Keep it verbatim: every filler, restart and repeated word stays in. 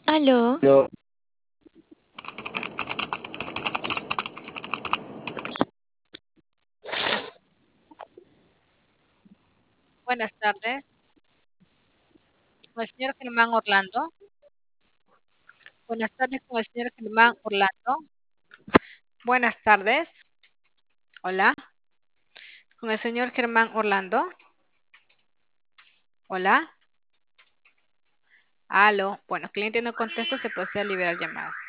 Aló, No, Buenas tardes, con el señor Germán Orlando. Buenas tardes, con el señor Germán Orlando. Buenas tardes, hola, con el señor Germán Orlando. Hola, aló. Bueno, cliente no contesta, se procede a liberar llamadas.